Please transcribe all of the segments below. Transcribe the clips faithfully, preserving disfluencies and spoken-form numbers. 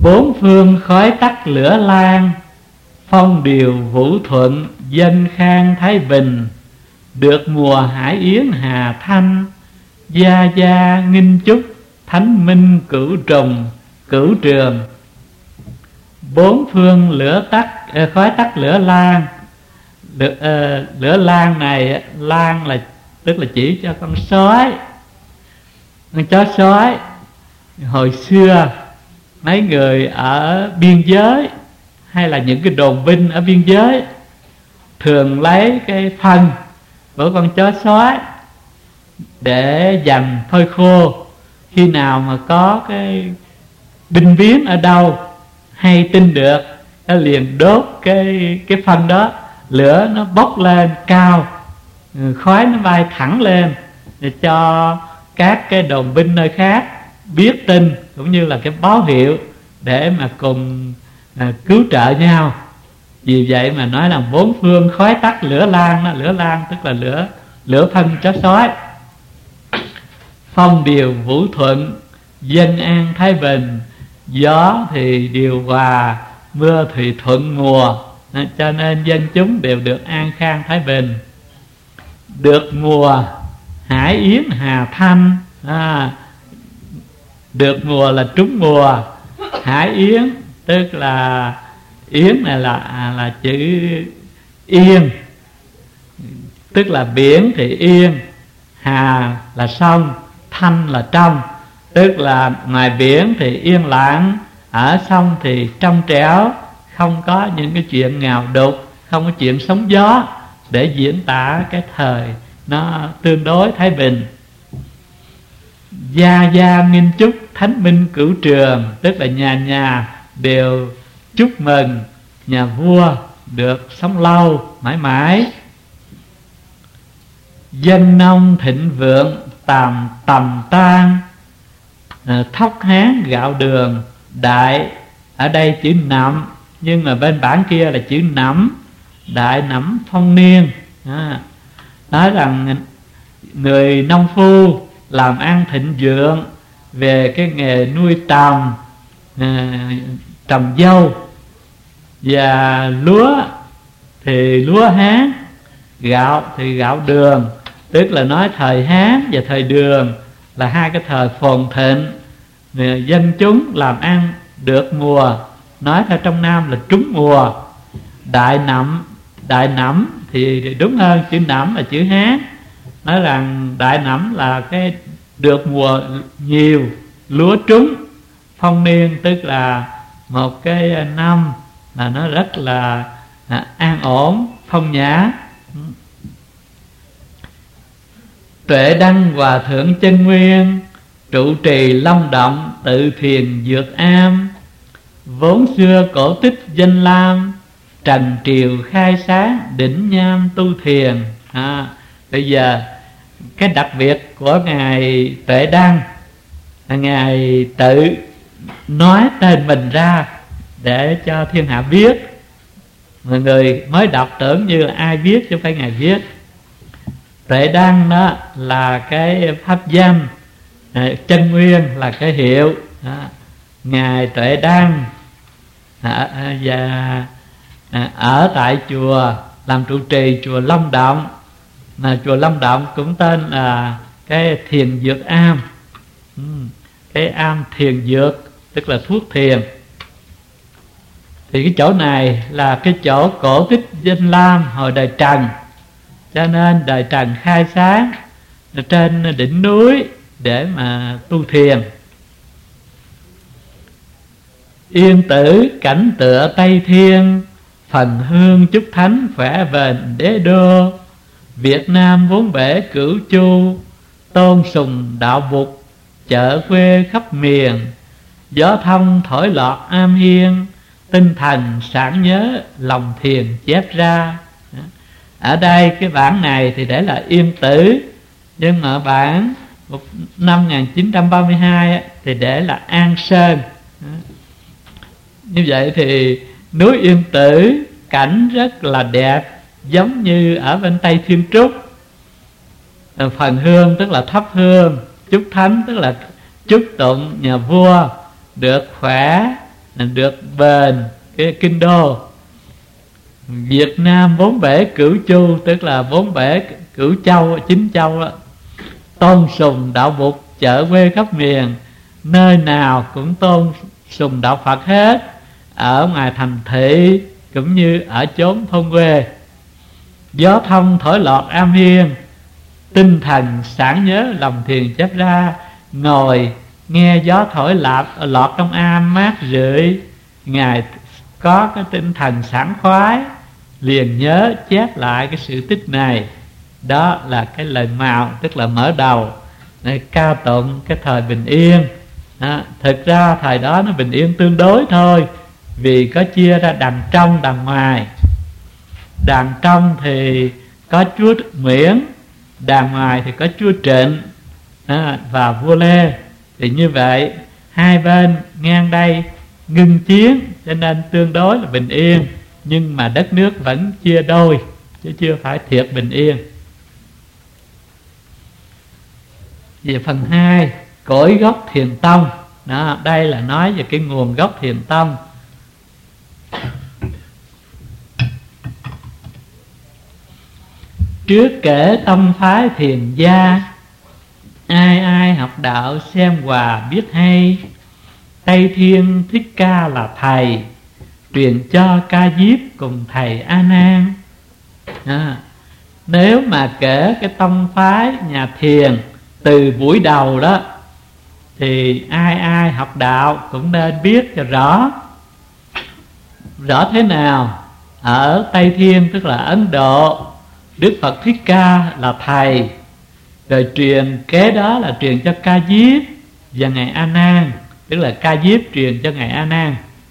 Bốn phương khói tắt lửa lan, phong điều vũ thuận, dân khang thái bình. Được mùa hải yến hà thanh, gia gia nghinh chúc, thánh minh cửu trùng cửu trường. Bốn phương lửa tắt, khói tắt lửa lan. Lửa, uh, lửa lan này, lan là tức là chỉ cho con sói, con chó sói. Hồi xưa mấy người ở biên giới hay là những cái đồn binh ở biên giới thường lấy cái phân của con chó sói để dành phơi khô. Khi nào mà có cái binh biến ở đâu hay tin được, nó liền đốt cái cái phân đó, lửa nó bốc lên cao, khói nó bay thẳng lên để cho các cái đồn binh nơi khác biết tin, cũng như là cái báo hiệu để mà cùng à, cứu trợ nhau. Vì vậy mà nói là bốn phương khói tắt lửa lan đó. Lửa lan tức là lửa lửa phân chó sói. Phong điều vũ thuận, dân an thái bình. Gió thì điều hòa, mưa thì thuận mùa, cho nên dân chúng đều được an khang thái bình. Được mùa hải yến hà thanh, à, được mùa là trúng mùa. Hải yến tức là yến này là là chữ yên, tức là biển thì yên, hà là sông, thanh là trong, tức là ngoài biển thì yên lặng, ở sông thì trong trẻo, không có những cái chuyện ngào đục, không có chuyện sóng gió, để diễn tả cái thời nó tương đối thái bình. Gia gia nghinh chúc, thánh minh cửu trường, tức là nhà nhà đều chúc mừng nhà vua được sống lâu mãi mãi. Dân nông thịnh vượng, tàm tầm tan, thóc hán gạo đường. Đại ở đây chữ nậm, nhưng mà bên bản kia là chữ nẫm, đại nẫm phong niên. à, Nói rằng người nông phu làm ăn thịnh vượng về cái nghề nuôi trồng, à, trồng dâu và lúa thì lúa Hán, gạo thì gạo đường, tức là nói thời Hán và thời Đường là hai cái thời phồn thịnh. Dân chúng làm ăn được mùa, nói theo trong Nam là trúng mùa. Đại nẫm, đại nẫm thì đúng hơn, chữ nẫm là chữ Hán. Nói rằng đại nẫm là cái được mùa nhiều, lúa trúng. Phong niên tức là một cái năm là nó rất là an ổn, phong nhã. Tuệ đăng hòa thượng chân nguyên, trụ trì long động, tự thiền dược am. Vốn xưa cổ tích danh lam, trần triều khai sáng, đỉnh nham tu thiền. à, Bây giờ cái đặc biệt của Ngài Tuệ Đăng là Ngài tự nói tên mình ra để cho thiên hạ biết. Mọi người mới đọc tưởng như là ai viết chứ không phải Ngài viết. Tuệ Đăng đó là cái pháp danh, chân nguyên là cái hiệu. đó. Ngài Tuệ Đăng à, và à, ở tại chùa làm trụ trì chùa Long Động, mà chùa Long Động cũng tên là cái thiền dược am. ừ, Cái am thiền dược tức là thuốc thiền. Thì cái chỗ này là cái chỗ cổ tích danh lam hồi đời Trần, cho nên đời Trần khai sáng trên đỉnh núi để mà tu thiền. Yên tử cảnh tựa Tây Thiên, phần hương chúc thánh khỏe bền đế đô. Việt Nam vốn bể cửu chu, tôn sùng đạo Bụt chợ quê khắp miền. Gió thông thổi lọt am hiên, tinh thần sáng nhớ lòng thiền chép ra. Ở đây cái bản này thì để là Yên Tử, nhưng mà bản năm một nghìn chín trăm ba mươi hai thì để là An Sơn. Như vậy thì núi Yên Tử cảnh rất là đẹp, giống như ở bên Tây Thiên Trúc. Phần hương tức là thắp hương, chúc thánh tức là chúc tụng nhà vua được khỏe được bền cái kinh đô. Việt Nam bốn bể cửu chu, tức là bốn bể cửu châu, chín châu đó, tôn sùng đạo Bụt, chợ quê khắp miền, nơi nào cũng tôn sùng đạo Phật hết, ở ngoài thành thị cũng như ở chốn thôn quê. Gió thông thổi lọt am hiên, tinh thần sáng nhớ lòng thiền chép ra, ngồi nghe gió thổi lọt lọt trong am mát rượi, ngài có cái tinh thần sảng khoái, liền nhớ chép lại cái sự tích này. Đó là cái lời mào, tức là mở đầu để cao tụng cái thời bình yên. Đó, thực ra thời đó nó bình yên tương đối thôi, vì có chia ra đằng trong đằng ngoài. Đằng trong thì có chúa Nguyễn, đằng ngoài thì có chúa Trịnh đó, và vua Lê. Thì như vậy hai bên ngang đây ngưng chiến, cho nên tương đối là bình yên, nhưng mà đất nước vẫn chia đôi, chứ chưa phải thiệt bình yên. Về phần hai, cội gốc Thiền Tông. Đó, đây là nói về cái nguồn gốc Thiền Tông. Trước kể tông phái Thiền gia, ai ai học đạo xem hòa biết hay. Tây Thiên Thích Ca là thầy, truyền cho Ca Diếp cùng thầy A Nan. À, nếu mà kể cái tông phái nhà thiền từ buổi đầu đó, thì ai ai học đạo cũng nên biết cho rõ. Rõ thế nào? Ở Tây Thiên tức là Ấn Độ, Đức Phật Thích Ca là thầy, rồi truyền kế đó là truyền cho Ca Diếp và ngài A Nan, tức là Ca Diếp truyền cho ngài A Nan.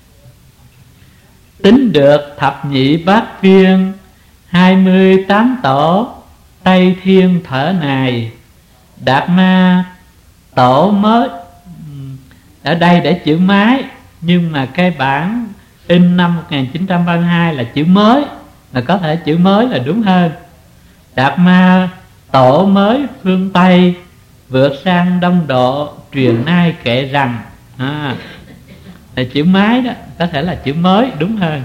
Tính được thập nhị bát viên, hai mươi tám tổ Tây Thiên thở này. Đạt Ma tổ mới, ở đây để chữ máy, nhưng mà cái bản in năm một nghìn chín trăm ba mươi hai là chữ mới, là có thể chữ mới là đúng hơn. Đạt Ma tổ mới phương Tây, vượt sang Đông Độ, truyền nay kể rằng. À, là chữ máy đó, có thể là chữ mới đúng hơn.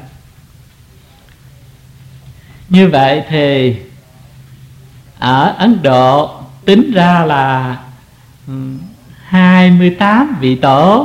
Như vậy thì ở Ấn Độ tính ra là hai mươi tám vị tổ.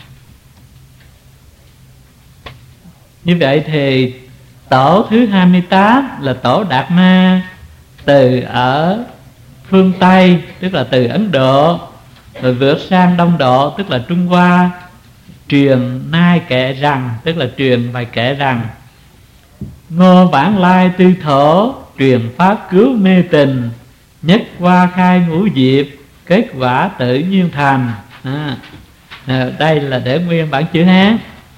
Như vậy thì tổ thứ hai mươi tám là tổ Đạt Ma, từ ở phương Tây, tức là từ Ấn Độ, rồi vượt sang Đông Độ, tức là Trung Hoa, truyền nay kể rằng, tức là truyền bài kể rằng. Ngô Vãng Lai Tư Thổ, truyền pháp cứu mê tình, nhất qua khai ngũ diệp, kết quả tự nhiên thành. À, đây là để nguyên bản chữ Hán.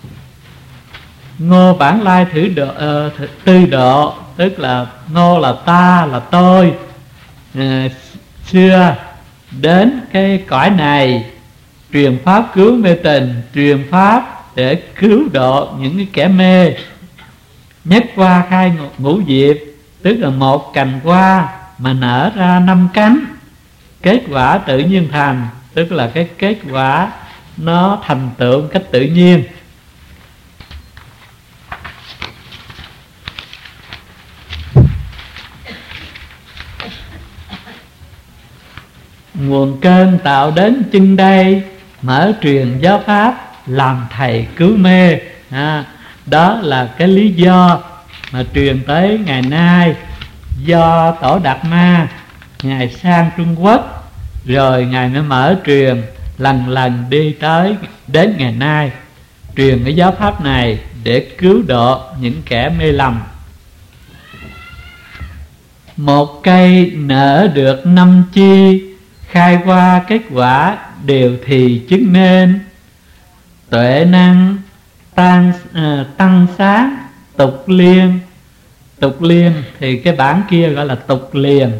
Ngô Vãng Lai thử độ, uh, th tư độ, tức là ngô là ta, là tôi, à, xưa đến cái cõi này, truyền pháp cứu mê tình, truyền pháp để cứu độ những cái kẻ mê. Nhất qua khai ngũ diệp, tức là một cành hoa mà nở ra năm cánh, kết quả tự nhiên thành, tức là cái kết quả nó thành tựu cách tự nhiên. Nguồn cơn tạo đến chân đây, mở truyền giáo pháp, làm thầy cứu mê. À, đó là cái lý do mà truyền tới ngày nay. Do tổ Đạt Ma ngài sang Trung Quốc, rồi ngài mới mở truyền, lần lần đi tới đến ngày nay, truyền cái giáo pháp này để cứu độ những kẻ mê lầm. Một cây nở được năm chi, khai qua kết quả đều thì chứng nên. Tuệ năng tăng, à, tăng sáng tục liên. Tục liên thì cái bản kia gọi là tục liền.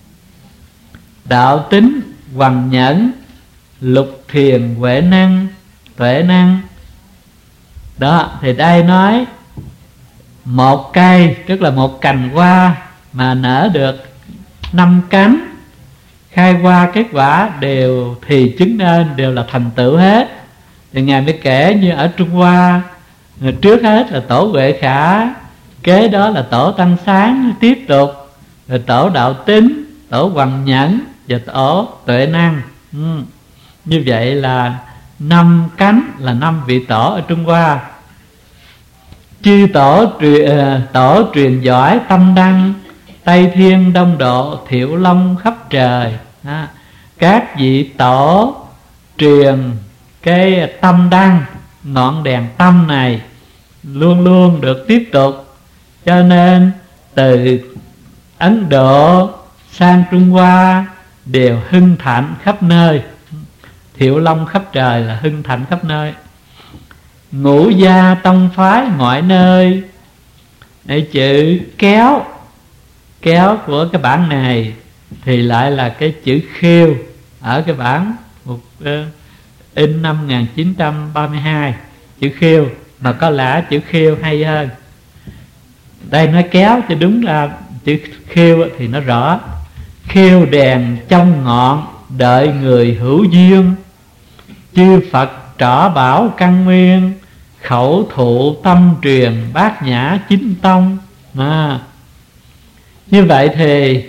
Đạo tính hoằng nhẫn, lục thiền huệ năng, tuệ năng. Đó, thì đây nói một cây, tức là một cành hoa mà nở được năm cánh, khai qua kết quả đều thì chứng nên, đều là thành tựu hết. Thì Ngài mới kể như ở Trung Hoa, trước hết là tổ Huệ Khả, kế đó là tổ Tăng Sáng, tiếp tục rồi tổ Đạo Tính, tổ Hoằng Nhẫn và tổ Tuệ Năng. ừ. Như vậy là năm cánh, là năm vị tổ ở Trung Hoa. Chư tổ truyền, tổ truyền giỏi tâm đăng, Tây Thiên Đông Độ Thiệu Long khắp trời. đó. Các vị tổ truyền cái tâm đăng, ngọn đèn tâm này luôn luôn được tiếp tục. Cho nên từ Ấn Độ sang Trung Hoa đều hưng thịnh khắp nơi. Thiệu Long khắp trời là hưng thịnh khắp nơi. Ngũ gia tông phái mọi nơi. Để chữ kéo, kéo của cái bản này thì lại là cái chữ khiêu ở cái bản một uh, in năm một nghìn chín trăm ba mươi hai, chữ khiêu, mà có lẽ chữ khiêu hay hơn. Đây nói kéo cho đúng là chữ khiêu thì nó rõ. Khiêu đèn trong ngọn đợi người hữu duyên, chư Phật trỏ bảo căn nguyên, khẩu thụ tâm truyền bát nhã chính tông. à. Như vậy thì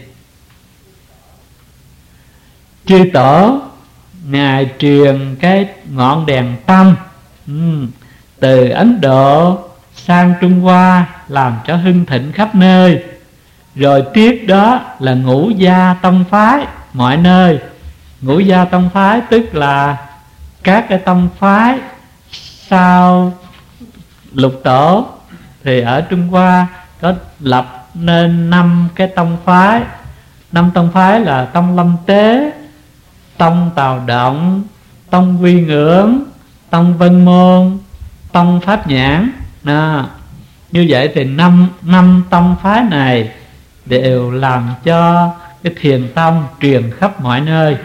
chư tổ Ngài truyền cái ngọn đèn tâm ừ, từ Ấn Độ sang Trung Hoa, làm cho hưng thịnh khắp nơi. Rồi tiếp đó là ngũ gia tông phái mọi nơi. Ngũ gia tông phái tức là các cái tông phái sau lục tổ. Thì ở Trung Hoa có lập nên năm cái tông phái. Năm tông phái là tông Lâm Tế, tông Tào Động, tông Quy Ngưỡng, tông Vân Môn, tông Pháp Nhãn. à, Như vậy thì năm, năm tông phái này đều làm cho cái thiền tông truyền khắp mọi nơi.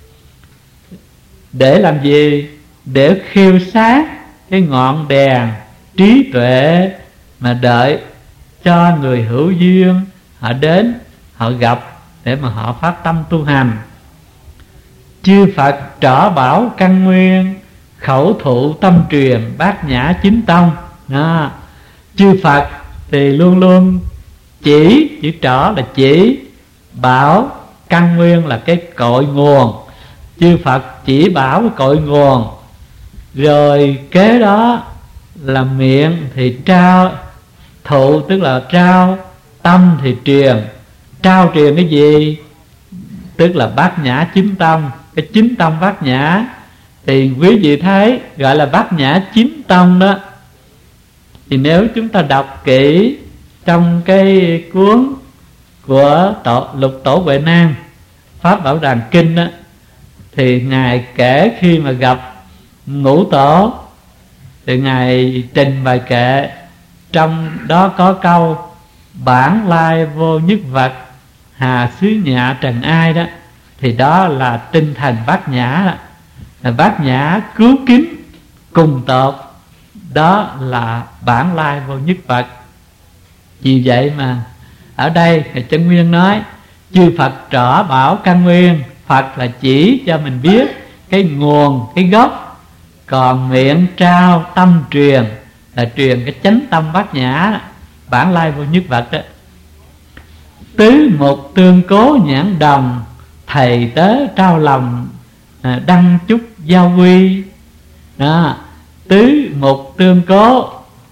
Để làm gì? Để khiêu sát cái ngọn đèn trí tuệ, mà đợi cho người hữu duyên họ đến, họ gặp để mà họ phát tâm tu hành. Chư Phật trỏ bảo căn nguyên, khẩu thụ tâm truyền bát nhã chính tông. đó. Chư Phật thì luôn luôn chỉ, chữ trỏ là chỉ, bảo căn nguyên là cái cội nguồn. Chư Phật chỉ bảo cái cội nguồn. Rồi kế đó là miệng thì trao, thụ tức là trao, tâm thì truyền. Trao truyền cái gì? Tức là bát nhã chính tông. Cái chính tông bát nhã thì quý vị thấy gọi là bát nhã chính tông đó. Thì nếu chúng ta đọc kỹ trong cái cuốn của tổ, lục tổ Huệ Năng Pháp Bảo Đàn Kinh đó, thì Ngài kể khi mà gặp ngũ tổ thì Ngài trình bày kệ. Trong đó có câu bản lai vô nhất vật, hà xứ nhạ trần ai đó. Thì đó là tinh thần bát nhã đó. Là bát nhã cứu kính cùng tột. Đó là bản lai vô nhất vật. Vì vậy mà ở đây Chân Nguyên nói chư Phật trỏ bảo căn nguyên. Phật là chỉ cho mình biết cái nguồn, cái gốc. Còn miệng trao tâm truyền là truyền cái chánh tâm bát nhã, bản lai vô nhất vật đó. Tứ một tương cố nhãn đồng, thầy tớ trao lòng đăng chúc giao quy. đó. Tứ một tương cố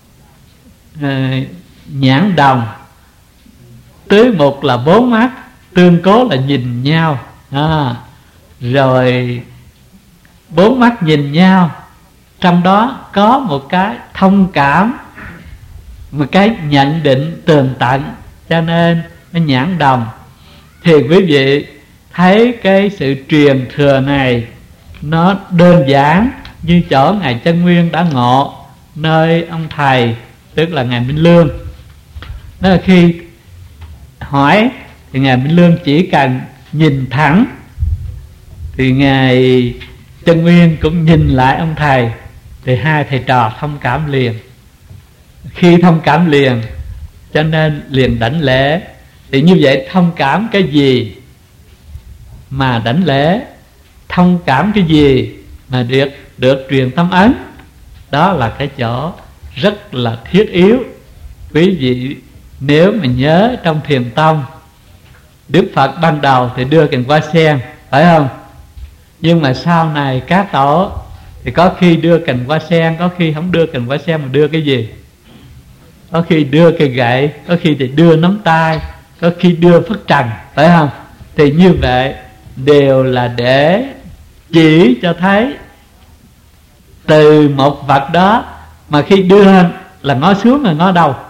nhãn đồng. Tứ một là bốn mắt, tương cố là nhìn nhau. à, Rồi bốn mắt nhìn nhau, trong đó có một cái thông cảm, một cái nhận định tường tận, cho nên nó nhãn đồng. Thì quý vị thấy cái sự truyền thừa này nó đơn giản như chỗ Ngài Chân Nguyên đã ngộ nơi ông thầy, tức là Ngài Minh Lương. Đó là khi hỏi thì Ngài Minh Lương chỉ cần nhìn thẳng, thì Ngài Chân Nguyên cũng nhìn lại ông thầy, thì hai thầy trò thông cảm liền. Khi thông cảm liền cho nên liền đảnh lễ. Thì như vậy thông cảm cái gì mà đảnh lễ? Thông cảm cái gì mà được được truyền tâm ấn. Đó là cái chỗ rất là thiết yếu. Quý vị nếu mà nhớ trong Thiền tông, Đức Phật ban đầu thì đưa cành hoa sen, phải không? Nhưng mà sau này các tổ thì có khi đưa cành hoa sen, có khi không đưa cành hoa sen mà đưa cái gì? Có khi đưa cây gậy, có khi thì đưa nắm tay, có khi đưa phất trần, phải không? Thì như vậy đều là để chỉ cho thấy từ một vật đó mà khi đưa lên là ngó xuống là ngó đâu.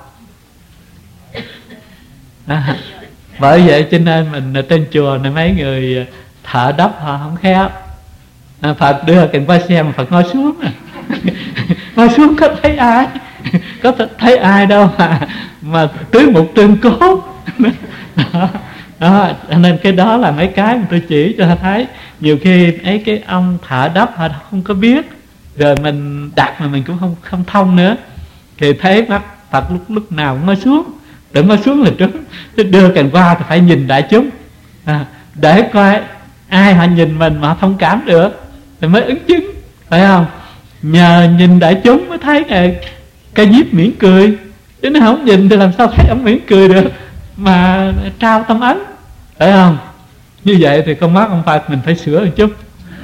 À, bởi vậy cho nên mình ở trên chùa này mấy người thợ đắp họ không khéo. À, Phật đưa cành hoa sen mà Phật ngó xuống à. Ngó xuống có thấy ai, có thấy ai đâu mà mà tứ mục tương cố. Đó. Đó, nên cái đó là mấy cái mà tôi chỉ cho thấy. Nhiều khi ấy cái ông thợ đắp họ không có biết, rồi mình đặt mà mình cũng không không thông nữa, thì thấy mắt Phật lúc lúc nào cũng ngó xuống. Đừng ngó xuống là trúng. Đưa cành hoa thì phải nhìn đại chúng, à, để coi ai họ nhìn mình mà họ thông cảm được thì mới ứng chứng, phải không? Nhờ nhìn đại chúng mới thấy ngày Ca Diếp mỉm cười, chứ nếu không nhìn thì làm sao thấy ông mỉm cười được mà trao tâm ấn, phải không? Như vậy thì con mắt ông Phật mình phải sửa một chút.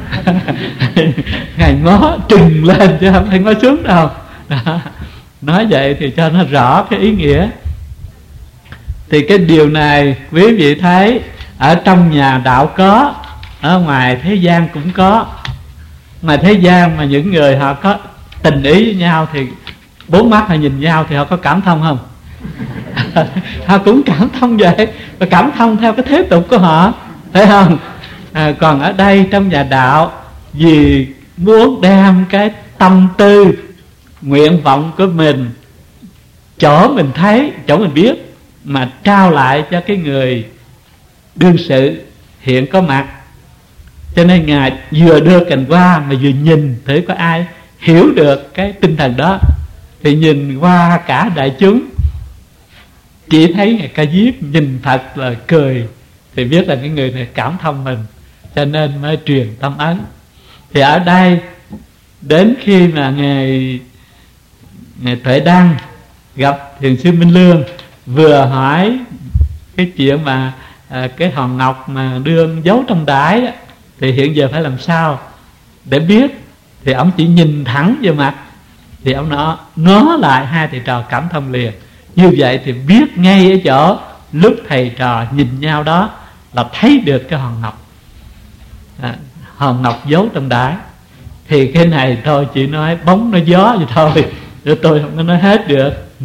Ngài ngó trừng lên chứ không phải ngó xuống đâu. Đó. Nói vậy thì cho nó rõ cái ý nghĩa. Thì cái điều này quý vị thấy ở trong nhà đạo có, ở ngoài thế gian cũng có. Ngoài thế gian mà những người họ có tình ý với nhau thì bốn mắt họ nhìn nhau thì họ có cảm thông không? Họ cũng cảm thông vậy, và cảm thông theo cái thế tục của họ, phải không? À, còn ở đây trong nhà đạo, vì muốn đem cái tâm tư nguyện vọng của mình, chỗ mình thấy, chỗ mình biết, mà trao lại cho cái người đương sự hiện có mặt. Cho nên Ngài vừa đưa cành hoa mà vừa nhìn thử có ai hiểu được cái tinh thần đó. Thì nhìn qua cả đại chúng, chỉ thấy Ngài Ca Diếp nhìn Phật là cười, thì biết là cái người này cảm thông mình, cho nên mới truyền tâm ấn. Thì ở đây đến khi mà Ngài Ngài Tuệ Đăng gặp Thiền sư Minh Lương, vừa hỏi cái chuyện mà à, cái hòn ngọc mà đưa giấu trong đái đó, thì hiện giờ phải làm sao để biết. Thì ông chỉ nhìn thẳng vào mặt, thì ông nó ngó lại, hai thầy trò cảm thông liền. Như vậy thì biết ngay ở chỗ lúc thầy trò nhìn nhau đó là thấy được cái hòn ngọc, à, hòn ngọc giấu trong đái. Thì cái này thôi chỉ nói bóng nói gió vậy thôi, để tôi không có nói hết được. ừ.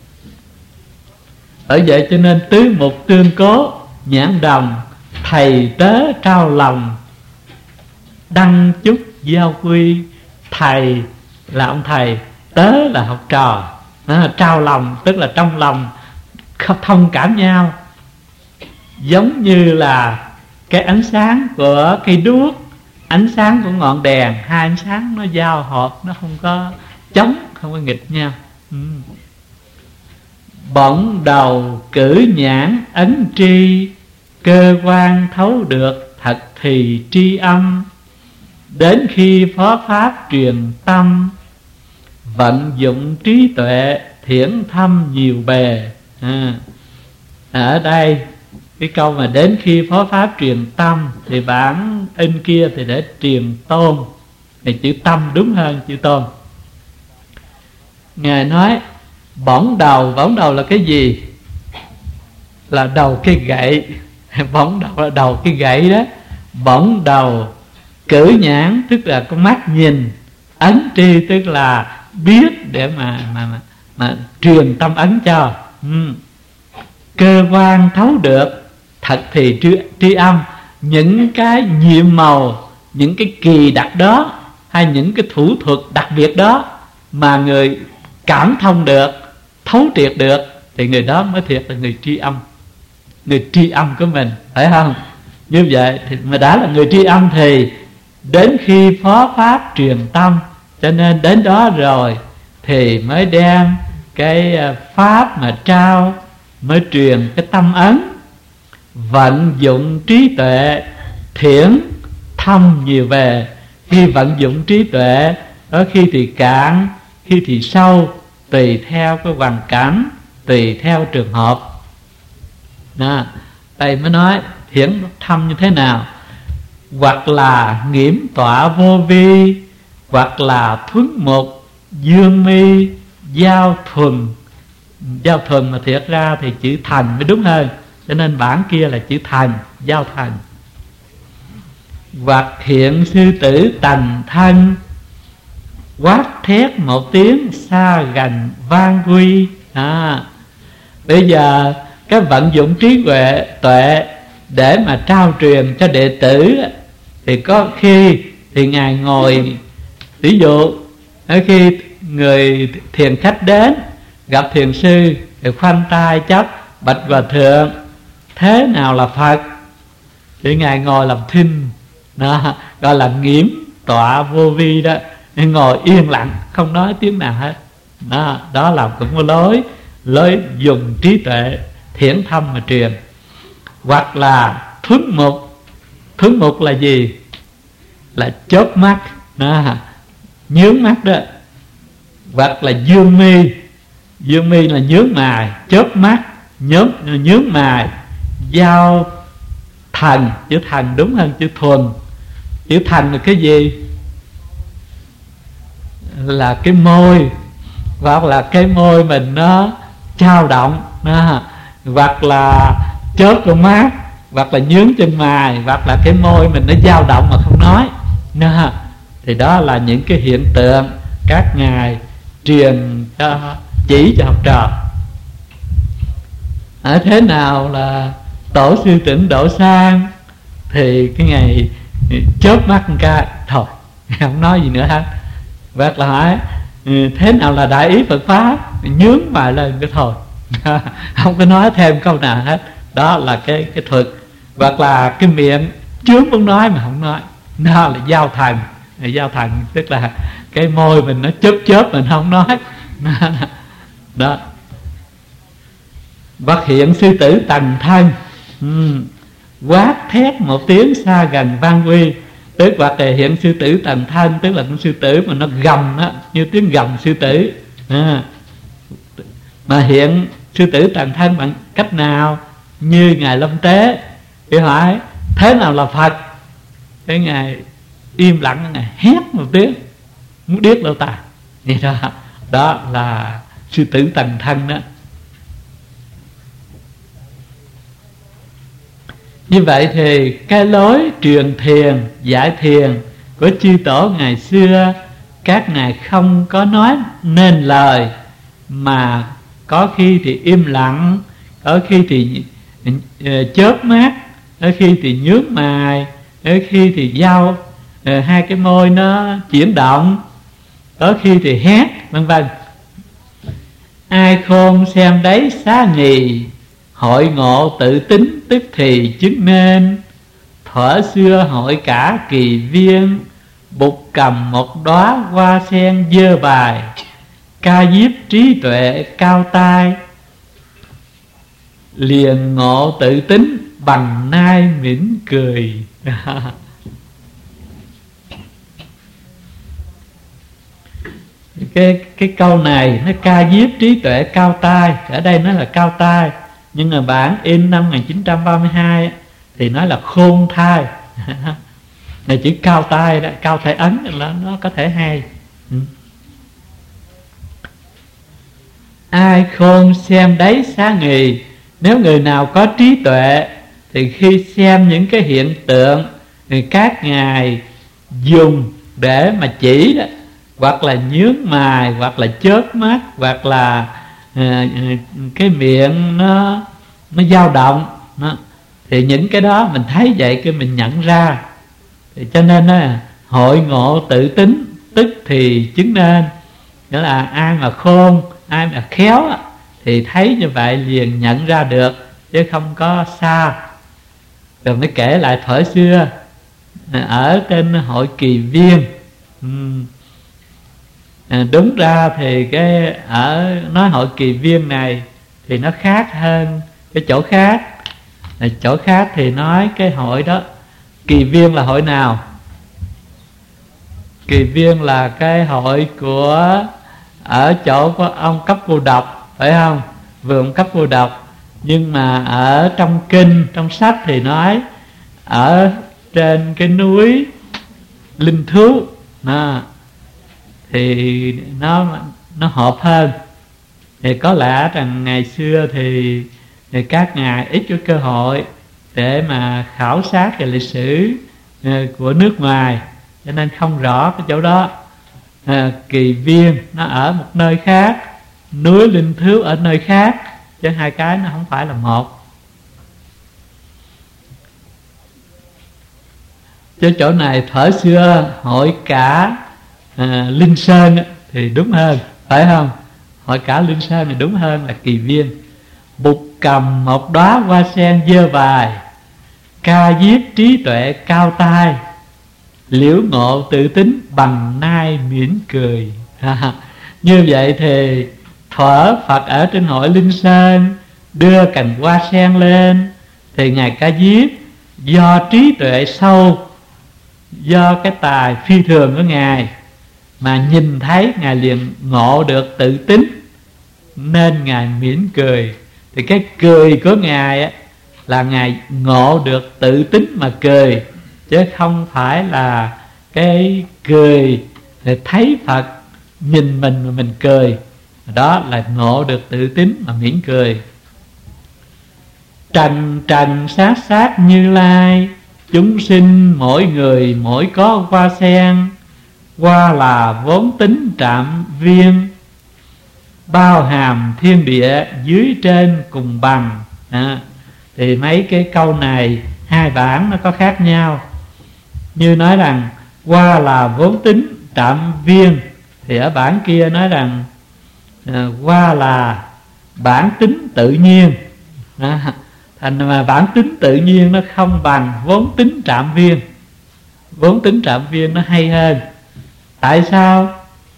Bởi vậy cho nên tứ mục tương cố, nhãn đồng, thầy tớ trao lòng, đăng chúc giao quy. Thầy là ông thầy, tớ là học trò. Đó, trao lòng tức là trong lòng thông cảm nhau, giống như là cái ánh sáng của cây đuốc, ánh sáng của ngọn đèn, hai ánh sáng nó giao hợp, nó không có chống, không có nghịch nhau. ừ. Bỗng đầu cử nhãn ấn tri, cơ quan thấu được thật thì tri âm. Đến khi phó pháp truyền tâm, vận dụng trí tuệ thiển thâm nhiều bề. à, Ở đây cái câu mà đến khi phó pháp truyền tâm, thì bản in kia thì để truyền tôn, thì chữ tâm đúng hơn chữ tôn. Ngài nói bỏng đầu, bỏng đầu là cái gì? Là đầu cái gậy. Bỏng đầu là đầu cái gậy đó. Bỏng đầu cử nhãn tức là con mắt nhìn, ấn tri tức là biết để mà mà mà, mà truyền tâm ấn cho. ừ. Cơ quan thấu được thật thì tri, tri âm, những cái nhiệm màu, những cái kỳ đặc đó, hay những cái thủ thuật đặc biệt đó mà người cảm thông được, thấu triệt được, thì người đó mới thiệt là người tri âm, người tri âm của mình, phải không? Như vậy thì mà đã là người tri âm thì đến khi phó pháp truyền tâm, cho nên đến đó rồi thì mới đem cái pháp mà trao, mới truyền cái tâm ấn. Vận dụng trí tuệ thiển thâm nhiều bề, Khi vận dụng trí tuệ, có khi thì cạn, khi thì sâu, tùy theo cái hoàn cảnh, tùy theo trường hợp. Đó, đây mới nói thiển thâm như thế nào. Hoặc là nghiễm tọa vô vi, hoặc là thuấn mục dương mi giao thuần. Giao thuần mà thiệt ra thì chữ thành mới đúng hơn, cho nên bản kia là chữ thành, giao thành. Hoặc hiện sư tử tành thân, quát thét một tiếng xa gần vang quy. À, bây giờ cái vận dụng trí huệ tuệ để mà trao truyền cho đệ tử, thì có khi thì Ngài ngồi, ví dụ khi người thiền khách đến gặp thiền sư thì khoanh tay chắp: bạch hòa thượng, thế nào là Phật? Thì Ngài ngồi làm thinh, đó, gọi là nghiễm tọa vô vi đó, ngồi yên lặng không nói tiếng nào hết. Đó, đó là cũng có lối lối dùng trí tuệ thiển thâm mà truyền. Hoặc là thuấn mục. Thuấn mục là gì? Là chớp mắt, đó, nhướng mắt đó. Hoặc là dương mi. Dương mi là nhướng mày, chớp mắt, nhướng, nhướng mày. Giao thần, chữ thần đúng hơn chữ thuần. Chữ thành là cái gì? Là cái môi, hoặc là cái môi mình nó dao động, đó. Hoặc là chớp con mắt, hoặc là nhướng chân mày, hoặc là cái môi mình nó dao động mà không nói, đó. Thì đó là những cái hiện tượng các ngài truyền cho, chỉ cho học trò. Ở thế nào là tổ sư Tịnh Độ Sang thì cái ngày chớp mắt một cái thôi, không nói gì nữa hết. Hoặc là hỏi thế nào là đại ý Phật pháp, nhướng mày lên cái thôi, không có nói thêm câu nào hết. Đó là cái cái thuật. Hoặc là cái miệng chướng muốn nói mà không nói, đó là giao thần. Giao thần tức là cái môi mình nó chớp chớp mình không nói. Đó. Hoặc hiện sư tử tầng thân, ừ. quát thét một tiếng xa gần vang quy. Tức hoặc là hiện sư tử tầng thân, tức là con sư tử mà nó gầm đó, như tiếng gầm sư tử. À. Mà hiện sư tử tầng thân bằng cách nào? Như Ngài Lâm Tế thì hỏi thế nào là Phật? Cái Ngài im lặng, Ngài hét một tiếng, muốn điếc lỗ tai. Đó, đó là sư tử tầng thân đó. Như vậy thì cái lối truyền thiền, giải thiền của chư tổ ngày xưa, các ngài không có nói nên lời, mà có khi thì im lặng, có khi thì chớp mắt, có khi thì nhướng mày, có khi thì giao hai cái môi nó chuyển động, có khi thì hét, vân vân. Ai khôn xem đấy xá nghì, hội ngộ tự tính tức thì chứng nên. Thuở xưa hội cả kỳ viên, bụt cầm một đóa hoa sen dơ bài. Ca diếp trí tuệ cao tai, liền ngộ tự tính bằng nai mỉm cười. Cái, cái câu này nó ca diếp trí tuệ cao tai, ở đây nó là cao tai, nhưng mà bản in năm một nghìn chín trăm ba mươi hai thì nói là khôn thai. Này chữ cao tai đó, cao thể ấn là nó có thể hay. Ừ. Ai khôn xem đấy xá nghì. Nếu người nào có trí tuệ thì khi xem những cái hiện tượng thì các ngài dùng để mà chỉ đó, hoặc là nhướng mày, hoặc là chớp mắt, hoặc là à, cái miệng nó nó dao động nó, thì những cái đó mình thấy vậy cái mình nhận ra. Thì cho nên đó, hội ngộ tự tính tức thì chứng nên. Nghĩa là ai mà khôn, ai mà khéo thì thấy như vậy liền nhận ra được, chứ không có xa. Rồi mới kể lại thuở xưa ở trên hội Kỳ Viên. uhm. À, đúng ra thì cái ở nói hội Kỳ Viên này thì nó khác hơn cái chỗ khác. À, chỗ khác thì nói cái hội đó Kỳ Viên là hội nào? Kỳ viên là cái hội của ở chỗ của ông Cấp Cô Độc, phải không? Vườn Cấp Cô Độc. Nhưng mà ở trong kinh, trong sách thì nói ở trên cái núi Linh Thú đó, thì nó nó hợp hơn. Thì có lẽ rằng ngày xưa thì, thì các ngài ít có cơ hội để mà khảo sát về lịch sử của nước ngoài, cho nên không rõ cái chỗ đó. à, Kỳ viên nó ở một nơi khác, núi Linh Thú ở nơi khác, chứ hai cái nó không phải là một. Chứ chỗ này thuở xưa hội cả à, Linh Sơn thì đúng hơn, phải không? Hội cả Linh Sơn thì đúng hơn là Kỳ viên. Bụt cầm một đóa hoa sen dơ bài, ca diếp trí tuệ cao tai, liễu ngộ tự tính bằng nai mỉm cười. Như vậy thì thuở Phật ở trên hội Linh Sơn đưa cành hoa sen lên, thì ngài Ca Diếp do trí tuệ sâu, do cái tài phi thường của ngài mà nhìn thấy, ngài liền ngộ được tự tính, nên ngài mỉm cười. Thì cái cười của ngài á, là ngài ngộ được tự tính mà cười, chứ không phải là cái cười để thấy Phật nhìn mình mà mình cười. Đó là ngộ được tự tính mà mỉm cười. Trần trần sát sát Như Lai, chúng sinh mỗi người mỗi có hoa sen, hoa là vốn tính trạm viên, bao hàm thiên địa dưới trên cùng bằng. à, Thì mấy cái câu này hai bản nó có khác nhau. Như nói rằng hoa là vốn tính trạm viên, thì ở bản kia nói rằng à, hoa là bản tính tự nhiên. à, Thành mà bản tính tự nhiên nó không bằng vốn tính trạm viên. Vốn tính trạm viên nó hay hơn. Tại sao?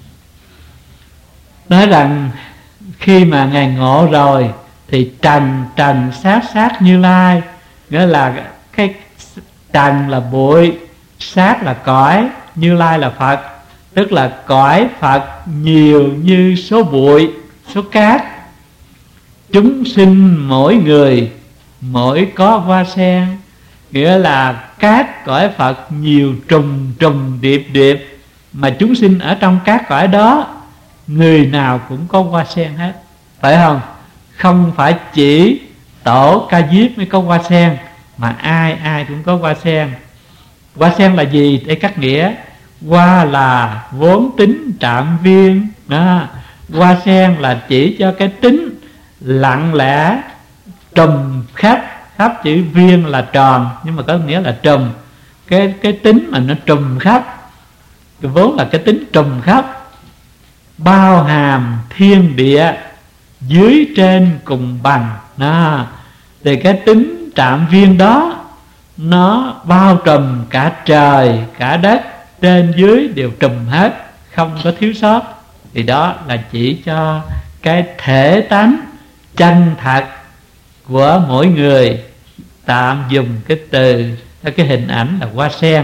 Nói rằng khi mà ngài ngộ rồi thì trần trần sát sát Như Lai, nghĩa là cái trần là bụi, sát là cõi, Như Lai là Phật. Tức là cõi Phật nhiều như số bụi, số cát. Chúng sinh mỗi người mỗi có hoa sen, nghĩa là các cõi Phật nhiều trùng trùng điệp điệp, mà chúng sinh ở trong các cõi đó người nào cũng có hoa sen hết, phải không? Không phải chỉ tổ Ca Diếp mới có hoa sen, mà ai ai cũng có hoa sen. Hoa sen là gì? Để cắt nghĩa, hoa là vốn tính trạm viên đó. Hoa sen là chỉ cho cái tính lặng lẽ trùm khắp, khắp chữ viên là tròn, nhưng mà có nghĩa là trùm. Cái, cái tính mà nó trùm khắp, cái vốn là cái tính trùm khắp, bao hàm thiên địa dưới trên cùng bằng đó. Thì cái tính trạm viên đó nó bao trùm cả trời, cả đất, trên dưới đều trùm hết, không có thiếu sót. Thì đó là chỉ cho cái thể tánh chân thật của mỗi người. Tạm dùng cái từ, cái hình ảnh là hoa sen.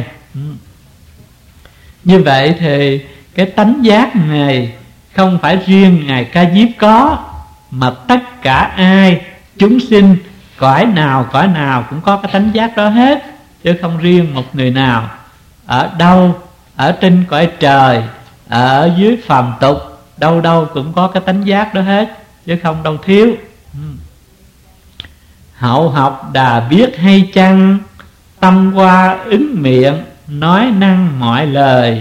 Như vậy thì cái tánh giác này không phải riêng ngài Ca Diếp có, mà tất cả ai, chúng sinh cõi nào cõi nào cũng có cái tánh giác đó hết, chứ không riêng một người nào. Ở đâu, ở trên cõi trời, ở dưới phàm tục, đâu đâu cũng có cái tánh giác đó hết, chứ không đâu thiếu. Hậu học đà biết hay chăng, tâm hoa ứng miệng, nói năng mọi lời.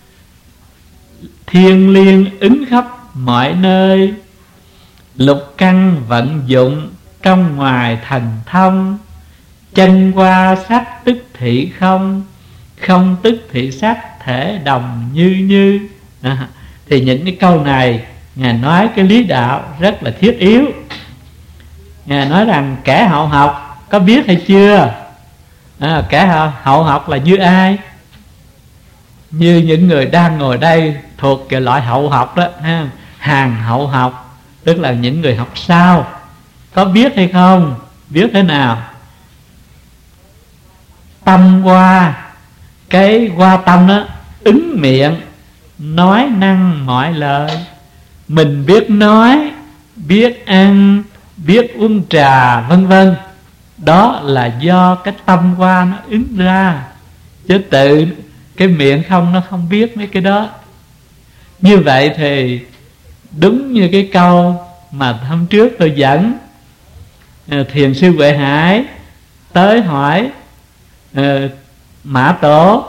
Thiên liêng ứng khắp mọi nơi, lục căn vận dụng trong ngoài thần thông. Chân hoa sắc tức thị không, không tức thị sắc thể đồng như như. à, Thì những cái câu này ngài nói cái lý đạo rất là thiết yếu. Ngài nói rằng kẻ hậu học có biết hay chưa? à, Kẻ hậu học là như ai? Như những người đang ngồi đây thuộc cái loại hậu học đó ha. Hàng hậu học, tức là những người học sau. Có biết hay không? Biết thế nào? Tâm hoa, cái hoa tâm đó, ứng miệng, nói năng mọi lời. Mình biết nói, biết ăn, biết uống trà vân vân, đó là do cái tâm hoa nó ứng ra, chứ tự cái miệng không nó không biết mấy cái đó. Như vậy thì đúng như cái câu mà hôm trước tôi dẫn, Thiền sư Huệ Hải tới hỏi uh, Mã Tổ.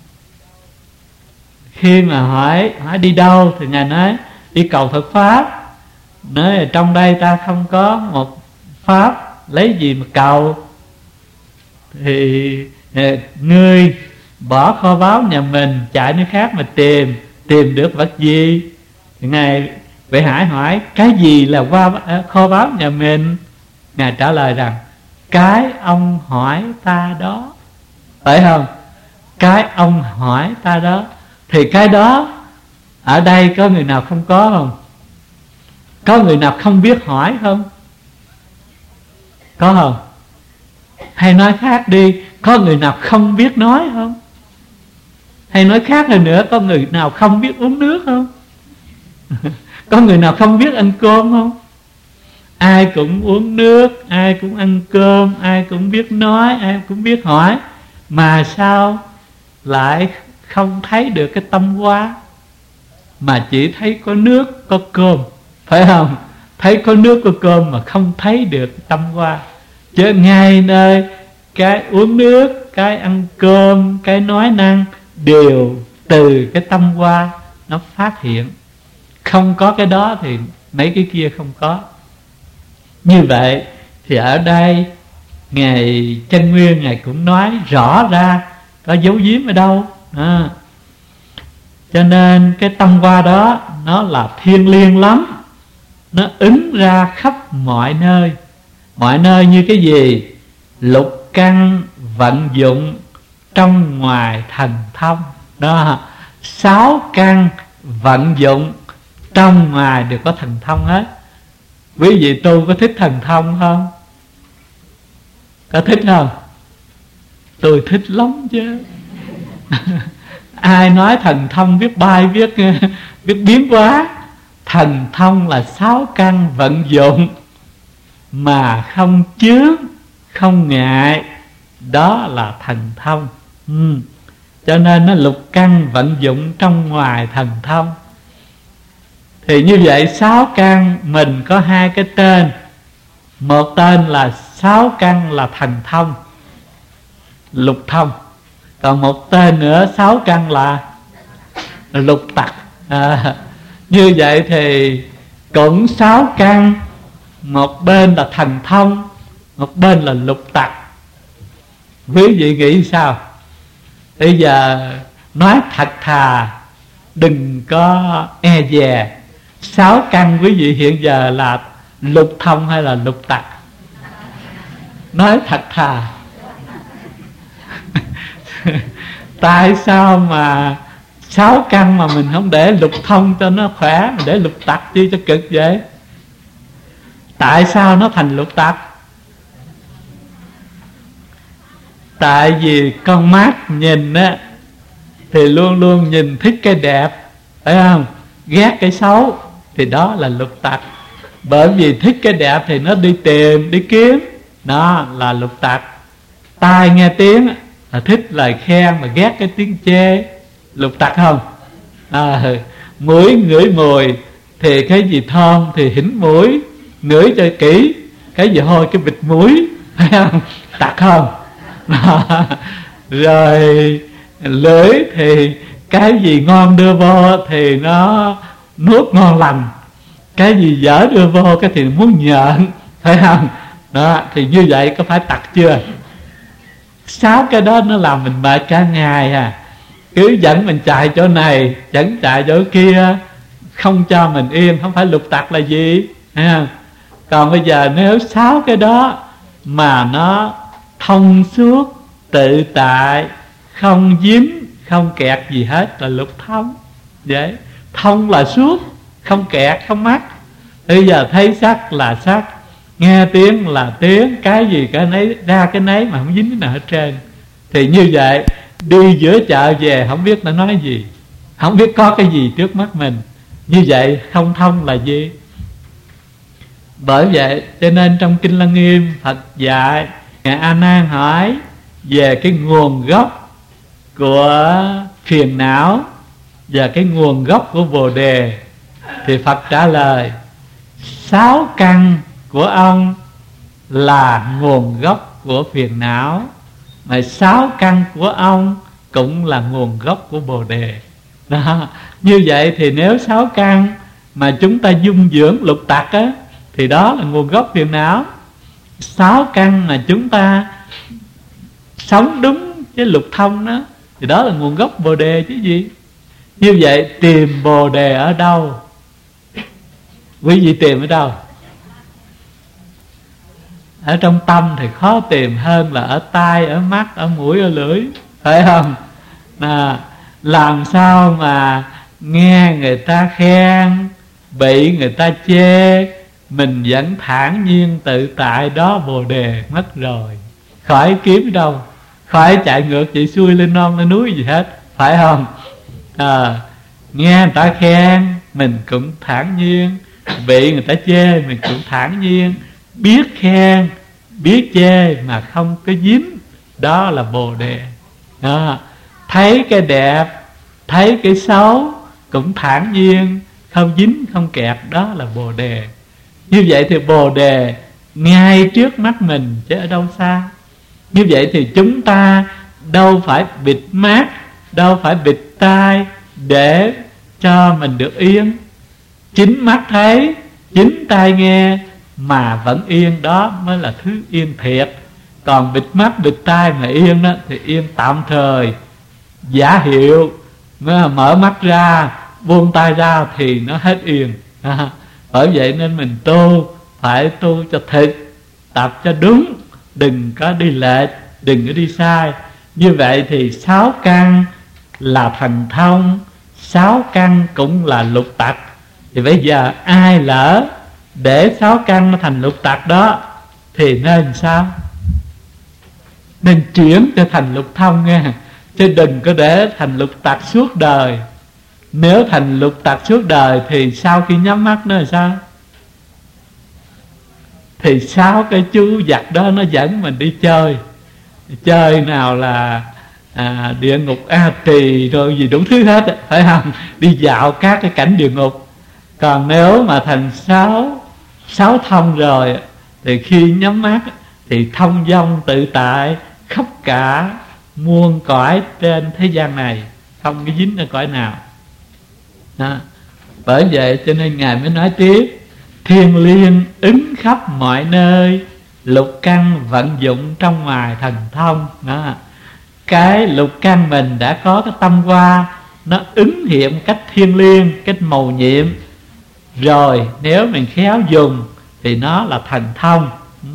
Khi mà hỏi hỏi đi đâu thì Ngài nói đi cầu Phật Pháp. Nói trong đây ta không có một Pháp, lấy gì mà cầu. Thì uh, ngươi bỏ kho báu nhà mình chạy nơi khác mà tìm, tìm được vật gì? Thì Ngài Huệ Hải hỏi cái gì là qua kho báu nhà mình? Ngài trả lời rằng cái ông hỏi ta đó. Phải không? Cái ông hỏi ta đó. Thì cái đó ở đây có người nào không có không? Có người nào không biết hỏi không? Có không? Hay nói khác đi, có người nào không biết nói không? Hay nói khác hơn nữa, có người nào không biết uống nước không? Có người nào không biết ăn cơm không? Ai cũng uống nước, ai cũng ăn cơm, ai cũng biết nói, ai cũng biết hỏi, mà sao lại không thấy được cái tâm hoa, mà chỉ thấy có nước, có cơm, phải không? Thấy có nước, có cơm mà không thấy được tâm hoa. Chứ ngay nơi cái uống nước, cái ăn cơm, cái nói năng đều từ cái tâm hoa nó phát hiện. Không có cái đó thì mấy cái kia không có. Như vậy thì ở đây Ngài Chân Nguyên Ngài cũng nói rõ ra, có giấu giếm ở đâu à. Cho nên cái tâm hoa đó nó là thiêng liêng lắm, nó ứng ra khắp mọi nơi. Mọi nơi như cái gì? Lục căn vận dụng trong ngoài thần thông đó. Sáu căn vận dụng trong ngoài đều có thần thông hết. Quý vị tu có thích thần thông không? Có thích không? Tôi thích lắm chứ. Ai nói thần thông biết bay, biết biết biến hóa. Thần thông là sáu căn vận dụng mà không chướng, không ngại, đó là thần thông. ừ. Cho nên nó lục căn vận dụng trong ngoài thần thông. Thì như vậy sáu căn mình có hai cái tên. Một tên là sáu căn là thần thông, lục thông. Còn một tên nữa sáu căn là lục tặc à, như vậy thì cũng sáu căn, một bên là thần thông, một bên là lục tặc. Quý vị nghĩ sao? Bây giờ nói thật thà, đừng có e dè. Sáu căn quý vị hiện giờ là lục thông hay là lục tặc? Nói thật thà. Tại sao mà sáu căn mà mình không để lục thông cho nó khỏe, mà để lục tặc chi cho cực vậy? Tại sao nó thành lục tặc? Tại vì con mắt nhìn á thì luôn luôn nhìn thích cái đẹp, phải không? Ghét cái xấu thì đó là lục tặc. Bởi vì thích cái đẹp thì nó đi tìm, đi kiếm, đó là lục tặc. Tai nghe tiếng là thích lời khen mà ghét cái tiếng chê, lục tặc không? À, mũi ngửi mùi thì cái gì thơm thì hỉnh mũi, ngửi cho kỹ, cái gì hôi cái bịt mũi, phải không? Tặc không? Rồi lưỡi thì cái gì ngon đưa vô thì nó nuốt ngon lành, cái gì dở đưa vô cái thì muốn nhợn, phải không? Đó, thì như vậy có phải tặc chưa? Sáu cái đó nó làm mình mệt cả ngày à. Cứ dẫn mình chạy chỗ này, dẫn chạy chỗ kia, không cho mình yên. Không phải lục tặc là gì à. Còn bây giờ nếu sáu cái đó mà nó thông suốt, tự tại, không dính, không kẹt gì hết là lục thông. Vậy thông là suốt, không kẹt, không mắc. Bây giờ thấy sắc là sắc, nghe tiếng là tiếng, cái gì cái nấy ra cái nấy mà không dính cái nào hết trơn. Thì như vậy đi giữa chợ về không biết nó nói gì, không biết có cái gì trước mắt mình. Như vậy không thông là gì? Bởi vậy cho nên trong Kinh Lăng Nghiêm Phật dạy, Ngài A Nan hỏi về cái nguồn gốc của phiền não và cái nguồn gốc của Bồ Đề, thì Phật trả lời sáu căn của ông là nguồn gốc của phiền não, mà sáu căn của ông cũng là nguồn gốc của Bồ Đề. Đó. Như vậy thì nếu sáu căn mà chúng ta dung dưỡng lục tặc á, thì đó là nguồn gốc phiền não. Sáu căn mà chúng ta sống đúng cái lục thông đó, thì đó là nguồn gốc Bồ Đề chứ gì. Như vậy tìm Bồ Đề ở đâu? Quý vị tìm ở đâu? Ở trong tâm thì khó tìm hơn là ở tai, ở mắt, ở mũi, ở lưỡi, phải không? À, làm sao mà nghe người ta khen, bị người ta chê, mình vẫn thản nhiên tự tại, đó Bồ Đề mất rồi. Khỏi kiếm đâu, khỏi chạy ngược chạy xuôi lên non lên núi gì hết, phải không? À, nghe người ta khen mình cũng thản nhiên, bị người ta chê mình cũng thản nhiên, biết khen biết chê mà không có dính, đó là Bồ Đề. À, thấy cái đẹp, thấy cái xấu cũng thản nhiên, không dính không kẹt, đó là Bồ Đề. Như vậy thì Bồ Đề ngay trước mắt mình chứ ở đâu xa. Như vậy thì chúng ta đâu phải bịt mắt, đâu phải bịt tai để cho mình được yên. Chính mắt thấy, chính tai nghe mà vẫn yên, đó mới là thứ yên thiệt. Còn bịt mắt bịt tai mà yên đó thì yên tạm thời, giả hiệu. Mở mắt ra, buông tay ra thì nó hết yên. À, bởi vậy nên mình tu phải tu cho thực, tập cho đúng, đừng có đi lệch, đừng có đi sai. Như vậy thì sáu căn là thành thông, sáu căn cũng là lục tặc. Thì bây giờ ai lỡ để sáu căn nó thành lục tặc đó thì nên sao? Nên chuyển cho thành lục thông nghe, chứ đừng có để thành lục tặc suốt đời. Nếu thành lục tặc suốt đời thì sau khi nhắm mắt nó là sao? Thì sáu cái chú giặc đó nó dẫn mình đi chơi. Chơi nào là à, địa ngục A Tỳ rồi gì đủ thứ hết, phải không? Đi dạo các cái cảnh địa ngục. Còn nếu mà thành sáu sáu thông rồi thì khi nhắm mắt thì thông dong tự tại khắp cả muôn cõi trên thế gian này, không có dính ở cõi nào. Đó. Bởi vậy cho nên Ngài mới nói tiếp: thiên liên ứng khắp mọi nơi, lục căn vận dụng trong ngoài thần thông. Đó. Cái lục căn mình đã có cái tâm hoa, nó ứng hiện cách thiên liêng, cách mầu nhiệm. Rồi nếu mình khéo dùng thì nó là thần thông.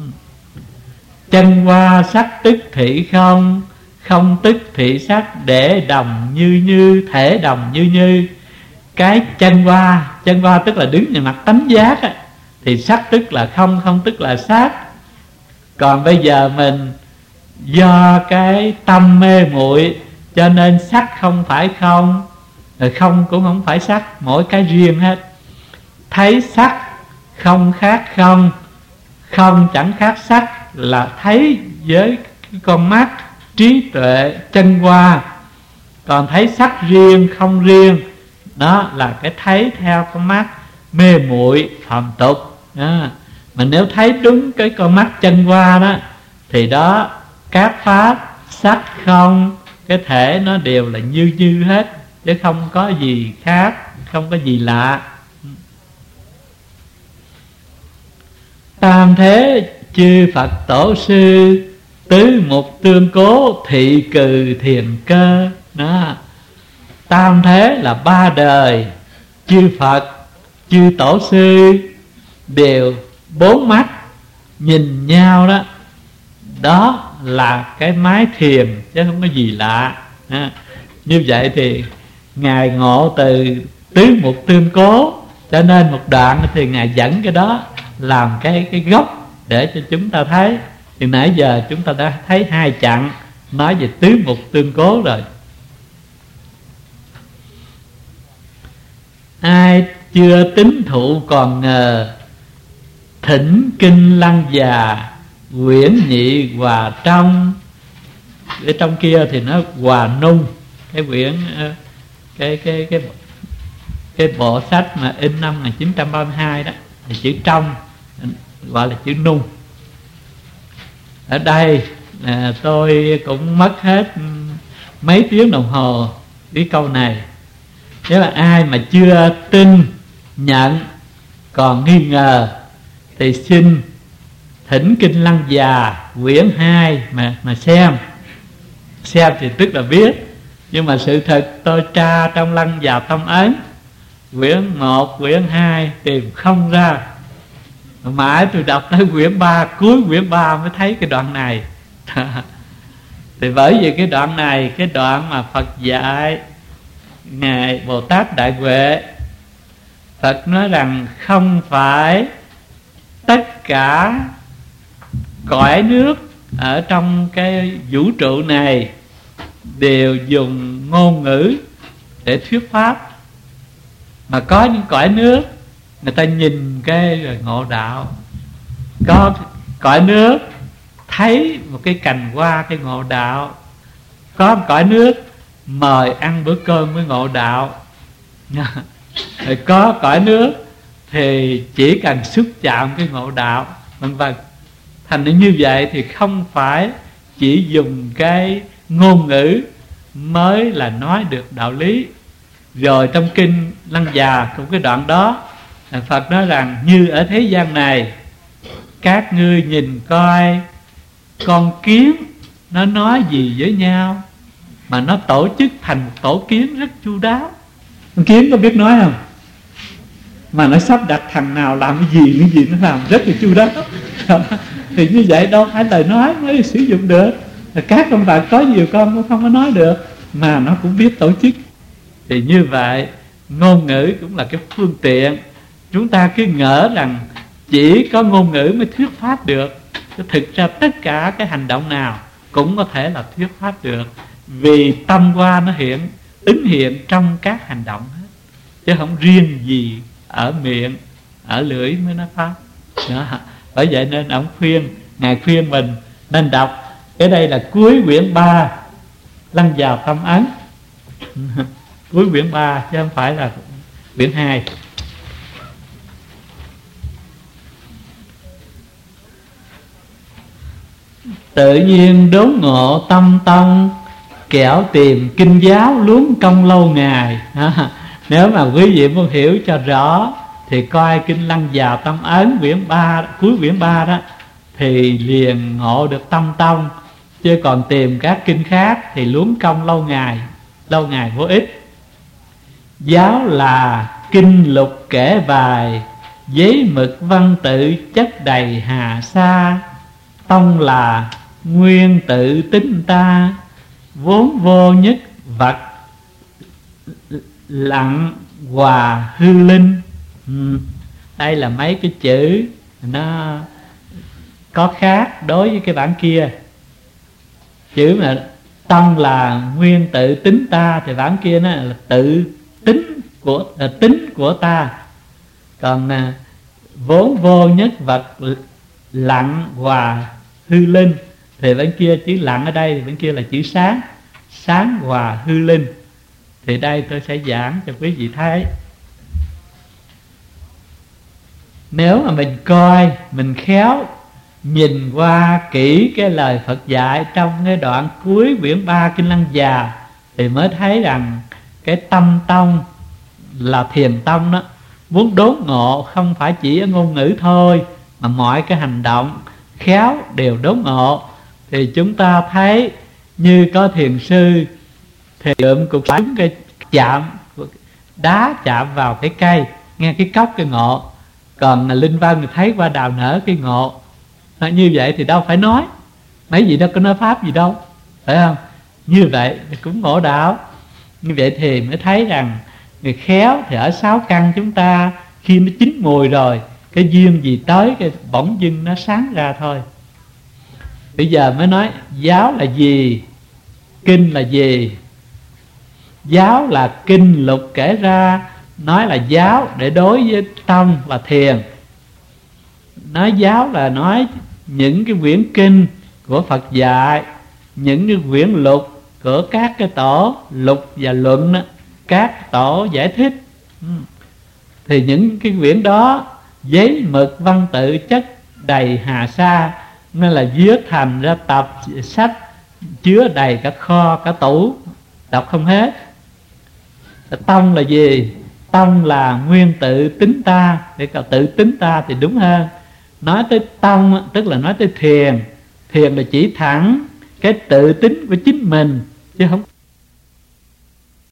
Chân hoa sắc tức thị không, không tức thị sắc, để đồng như như, thể đồng như như. Cái chân hoa, chân hoa tức là đứng về mặt tánh giác á, thì sắc tức là không, không tức là sắc. Còn bây giờ mình do cái tâm mê muội cho nên sắc không phải không, rồi không cũng không phải sắc, mỗi cái riêng hết. Thấy sắc không khác không, không chẳng khác sắc, là thấy với cái con mắt trí tuệ chân hoa. Còn thấy sắc riêng không riêng, đó là cái thấy theo con mắt mê muội phàm tục. Đó. Mà nếu thấy đúng cái con mắt chân hoa đó thì đó các pháp sắc không, cái thể nó đều là như như hết, chứ không có gì khác, không có gì lạ. Tam thế chư Phật tổ sư, tứ mục tương cố, thị cừ thiền cơ. Đó. Tam thế là ba đời, chư Phật chư tổ sư đều bốn mắt nhìn nhau đó. Đó là cái mái thiền chứ không có gì lạ. Đó. Như vậy thì Ngài ngộ từ tứ mục tương cố, cho nên một đoạn thì Ngài dẫn cái đó làm cái cái gốc để cho chúng ta thấy. Thì nãy giờ chúng ta đã thấy hai chặng nói về tứ mục tương cố rồi. Ai chưa tín thụ còn ngờ, thỉnh kinh lăng già, quyển nhị hòa trong. Ở trong kia thì nó hòa nung, cái quyển cái cái cái cái bộ sách mà in năm một nghìn chín trăm ba mươi hai đó, thì chữ trong gọi là chữ nung. Ở đây à, tôi cũng mất hết mấy tiếng đồng hồ cái câu này. Nếu là ai mà chưa tin nhận còn nghi ngờ thì xin thỉnh kinh lăng già quyển hai mà mà xem. Xem thì tức là biết, nhưng mà sự thật tôi tra trong lăng già tâm ấn quyển một, quyển hai tìm không ra. Mãi tôi đọc tới quyển ba, cuối quyển ba mới thấy cái đoạn này. Thì bởi vì cái đoạn này, cái đoạn mà Phật dạy Ngài Bồ Tát Đại Huệ, Phật nói rằng không phải tất cả cõi nước ở trong cái vũ trụ này đều dùng ngôn ngữ để thuyết pháp, mà có những cõi nước người ta nhìn cái rồi ngộ đạo. Có cõi nước thấy một cái cành hoa cái ngộ đạo. Có một cõi nước mời ăn bữa cơm mới ngộ đạo. Rồi có cõi nước thì chỉ cần xúc chạm cái ngộ đạo, vân vân. Thành ra như vậy thì không phải chỉ dùng cái ngôn ngữ mới là nói được đạo lý. Rồi trong kinh Lăng Già cũng cái đoạn đó, Phật nói rằng như ở thế gian này, các ngươi nhìn coi con kiến nó nói gì với nhau mà nó tổ chức thành một tổ kiến rất chu đáo. Con kiến có biết nói không? Mà nó sắp đặt thằng nào làm cái gì, cái gì nó làm rất là chu đáo. Thì như vậy đâu phải lời nói mới sử dụng được. Các con bạn có nhiều con cũng không có nói được, mà nó cũng biết tổ chức. Thì như vậy ngôn ngữ cũng là cái phương tiện. Chúng ta cứ ngỡ rằng chỉ có ngôn ngữ mới thuyết pháp được. Thực ra tất cả cái hành động nào cũng có thể là thuyết pháp được, vì tâm qua nó hiện, ứng hiện trong các hành động hết, chứ không riêng gì ở miệng, ở lưỡi mới nói pháp đó. Bởi vậy nên ông khuyên, Ngài khuyên mình nên đọc. Cái đây là cuối quyển ba Lăng Già Tâm Ấn. Cuối quyển ba chứ không phải là quyển hai. Tự nhiên đốn ngộ tâm tông, kẻo tìm kinh giáo luống công lâu ngày. Nếu mà quý vị muốn hiểu cho rõ thì coi kinh Lăng Già Tâm Ấn quyển ba, cuối quyển ba đó, thì liền ngộ được tâm tông. Chứ còn tìm các kinh khác thì luống công lâu ngày, lâu ngày vô ích. Giáo là kinh lục kể bài, giấy mực văn tự chất đầy hà sa. Tông là nguyên tự tính ta, vốn vô nhất vật lặng hòa hư linh. ừ. Đây là mấy cái chữ nó có khác đối với cái bản kia. Chữ mà tông là nguyên tự tính ta thì bản kia nó là tự tính của là tính của ta. Còn à, vốn vô nhất vật lặng hòa hư linh thì bên kia chữ lặng ở đây thì bên kia là chữ sáng, sáng hòa hư linh. Thì đây tôi sẽ giảng cho quý vị thấy. Nếu mà mình coi, mình khéo nhìn qua kỹ cái lời Phật dạy trong cái đoạn cuối quyển ba kinh Lăng Già, thì mới thấy rằng cái tâm tông là thiền tông đó, muốn đốn ngộ không phải chỉ ở ngôn ngữ thôi, mà mọi cái hành động khéo đều đốn ngộ. Thì chúng ta thấy như có thiền sư thì lượm cục sống cái chạm đá chạm vào cái cây, nghe cái cốc cái ngộ. Còn Linh Văn thì thấy qua đào nở cái ngộ. Như vậy thì đâu phải nói, mấy vị đâu có nói pháp gì đâu, phải không? Như vậy cũng ngộ đạo. Như vậy thì mới thấy rằng người khéo thì ở sáu căn chúng ta, khi nó chín mùi rồi, cái duyên gì tới cái bỗng dưng nó sáng ra thôi. Bây giờ mới nói giáo là gì? kinh là gì? Giáo là kinh lục kể ra, nói là giáo để đối với tông là thiền. Nói giáo là nói những cái quyển kinh của Phật dạy, những cái quyển lục của các cái tổ lục và luận đó, các tổ giải thích. Thì những cái quyển đó giấy mực văn tự chất đầy hà sa, nên là viết thành ra tập sách chứa đầy cả kho cả tủ, đọc không hết. Tông là gì? Tông là nguyên tự tính ta, để cả tự tính ta thì đúng hơn. Nói tới tông tức là nói tới thiền. Thiền là chỉ thẳng cái tự tính của chính mình, chứ không